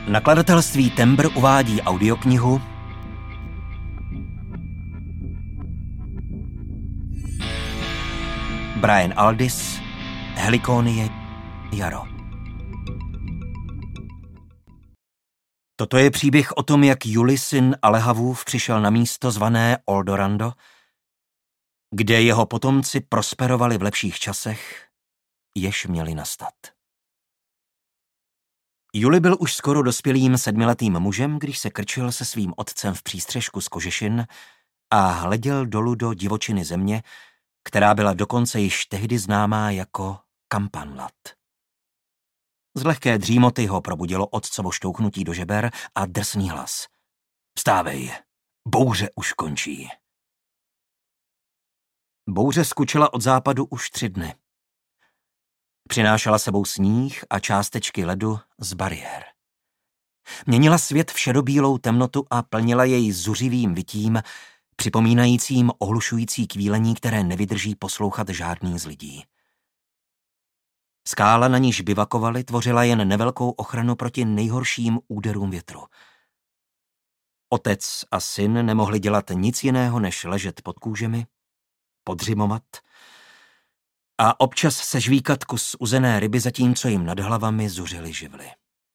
Nakladatelství Tembr uvádí audioknihu Brian Aldiss, Helikonie, jaro. Toto je příběh o tom, jak Juli, syn Alehavův, přišel na místo zvané Oldorando, kde jeho potomci prosperovali v lepších časech, jež měli nastat. Juli byl už skoro dospělým 7letým mužem, když se krčil se svým otcem v přístřešku z kožešin a hleděl dolů do divočiny země, která byla dokonce již tehdy známá jako Kampanlat. Z lehké dřímoty ho probudilo otcovo štouknutí do žeber a drsný hlas. Vstávej, bouře už končí. Bouře skučela od západu už 3 dny. Přinášela sebou sníh a částečky ledu z bariér. Měnila svět v šedobílou temnotu a plnila jej zuřivým vytím, připomínajícím ohlušující kvílení, které nevydrží poslouchat žádný z lidí. Skála, na níž bivakovali, tvořila jen nevelkou ochranu proti nejhorším úderům větru. Otec a syn nemohli dělat nic jiného, než ležet pod kůžemi, podřimovat a občas se žvíkat kus uzené ryby, zatímco jim nad hlavami zuřily živly.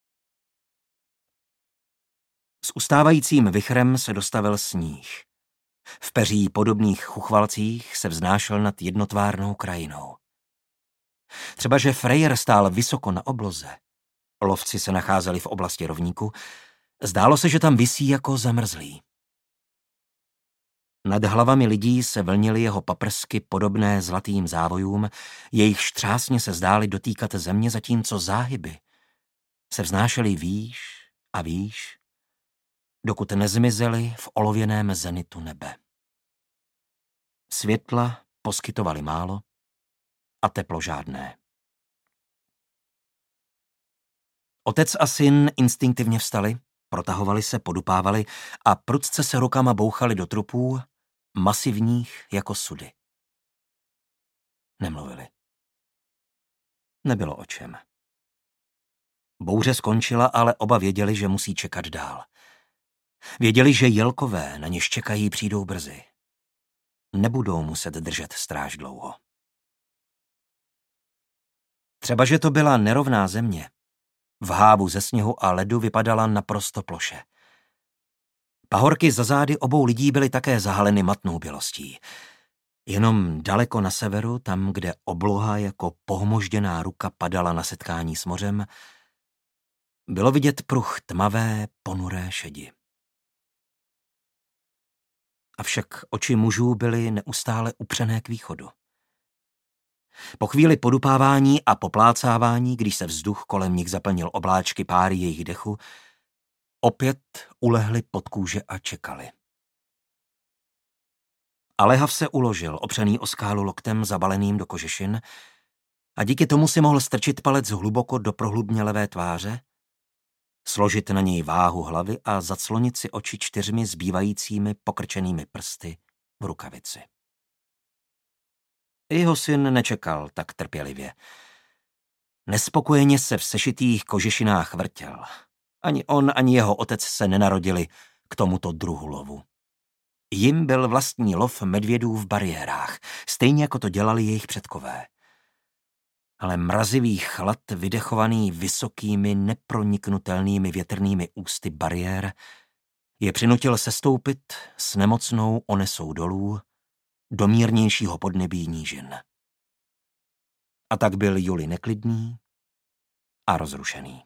S ustávajícím vichrem se dostavil sníh. V peří podobných chuchvalcích se vznášel nad jednotvárnou krajinou. Třeba že Freyr stál vysoko na obloze, lovci se nacházeli v oblasti rovníku, zdálo se, že tam visí jako zamrzlý. Nad hlavami lidí se vlnily jeho paprsky podobné zlatým závojům, jejichž třásně se zdály dotýkat země, zatímco záhyby se vznášely výš a výš, dokud nezmizely v olověném zenitu nebe. Světla poskytovali málo a teplo žádné. Otec a syn instinktivně vstali, protahovali se, podupávali a prudce se rukama bouchali do trupů, masivních jako sudy. Nemluvili. Nebylo o čem. Bouře skončila, ale oba věděli, že musí čekat dál. Věděli, že jelkové, na něž čekají, přijdou brzy. Nebudou muset držet stráž dlouho. Třeba že to byla nerovná země. V hávu ze sněhu a ledu vypadala naprosto ploše. Pahorky za zády obou lidí byly také zahaleny matnou bělostí. Jenom daleko na severu, tam, kde obloha jako pohmožděná ruka padala na setkání s mořem, bylo vidět pruh tmavé, ponuré šedi. Avšak oči mužů byly neustále upřené k východu. Po chvíli podupávání a poplácávání, když se vzduch kolem nich zaplnil obláčky páry jejich dechu, opět ulehli pod kůže a čekali. Alehav se uložil, opřený o skálu loktem zabaleným do kožešin, a díky tomu si mohl strčit palec hluboko do prohlubně levé tváře, složit na něj váhu hlavy a zaclonit si oči 4 zbývajícími pokrčenými prsty v rukavici. Jeho syn nečekal tak trpělivě. Nespokojeně se v sešitých kožešinách vrtěl. Ani on, ani jeho otec se nenarodili k tomuto druhu lovu. Jim byl vlastní lov medvědů v bariérách, stejně jako to dělali jejich předkové. Ale mrazivý chlad, vydechovaný vysokými, neproniknutelnými větrnými ústy bariér, je přinutil sestoupit s nemocnou onesou dolů do mírnějšího podnebí nížin. A tak byl Juli neklidný a rozrušený.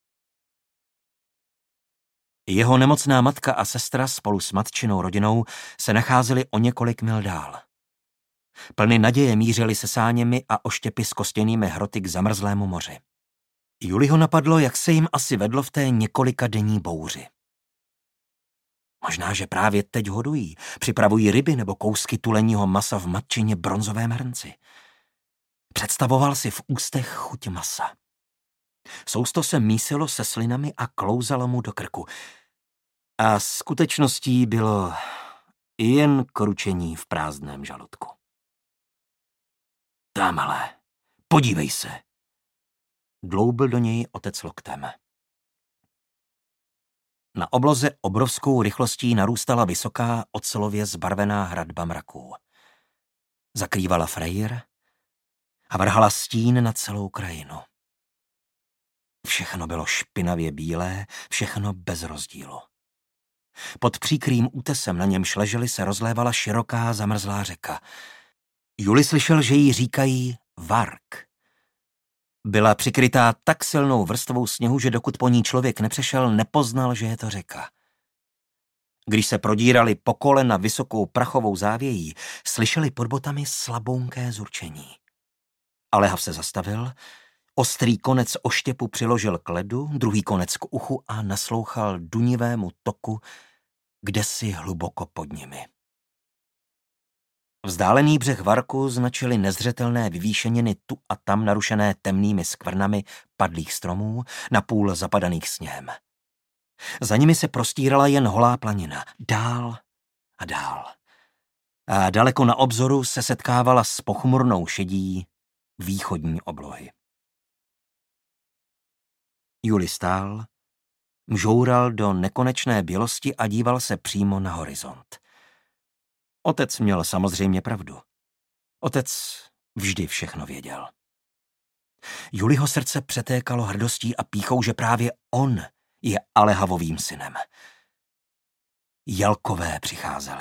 Jeho nemocná matka a sestra spolu s matčinou rodinou se nacházeli o několik mil dál. Plny naděje mířili se sáněmi a oštěpy s kostěnými hroty k zamrzlému moři. Juliho napadlo, jak se jim asi vedlo v té několikadenní bouři. Možná, že právě teď hodují, připravují ryby nebo kousky tuleního masa v matčině bronzovém hrnci. Představoval si v ústech chuť masa. Sousto se mísilo se slinami a klouzalo mu do krku. A skutečností bylo jen kručení v prázdném žaludku. Tamhle, podívej se. Dloubil do něj otec loktem. Na obloze obrovskou rychlostí narůstala vysoká ocelově zbarvená hradba mraků. Zakrývala Freyr a vrhala stín na celou krajinu. Všechno bylo špinavě bílé, všechno bez rozdílu. Pod příkrým útesem, na němž leželi, se rozlévala široká zamrzlá řeka. Juli slyšel, že jí říkají Vark. Byla přikrytá tak silnou vrstvou sněhu, že dokud po ní člověk nepřešel, nepoznal, že je to řeka. Když se prodírali po kolena vysokou prachovou závějí, slyšeli pod botami slabounké zurčení. Alehav se zastavil, ostrý konec oštěpu přiložil k ledu, druhý konec k uchu a naslouchal dunivému toku kdesi hluboko pod nimi. Vzdálený břeh Varku značily nezřetelné vyvýšeniny tu a tam narušené temnými skvrnami padlých stromů, napůl zapadaných sněhem. Za nimi se prostírala jen holá planina, dál a dál. A daleko na obzoru se setkávala s pochmurnou šedí východní oblohy. Juli stál, mžoural do nekonečné bělosti a díval se přímo na horizont. Otec měl samozřejmě pravdu. Otec vždy všechno věděl. Juliho srdce přetékalo hrdostí a pýchou, že právě on je Alehavovým synem. Jelkové přicházeli.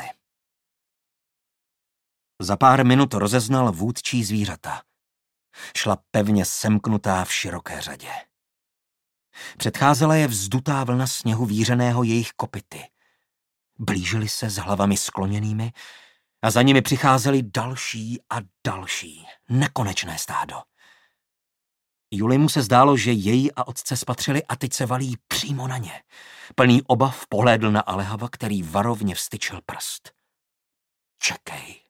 Za pár minut rozeznal vůdčí zvířata. Šla pevně semknutá v široké řadě. Předcházela je vzdutá vlna sněhu vířeného jejich kopyty. Blížili se s hlavami skloněnými a za nimi přicházeli další a další, nekonečné stádo. Julimu se zdálo, že jej a otce spatřili a teď se valí přímo na ně. Plný obav pohlédl na Alehava, který varovně vstyčil prst. Čekej,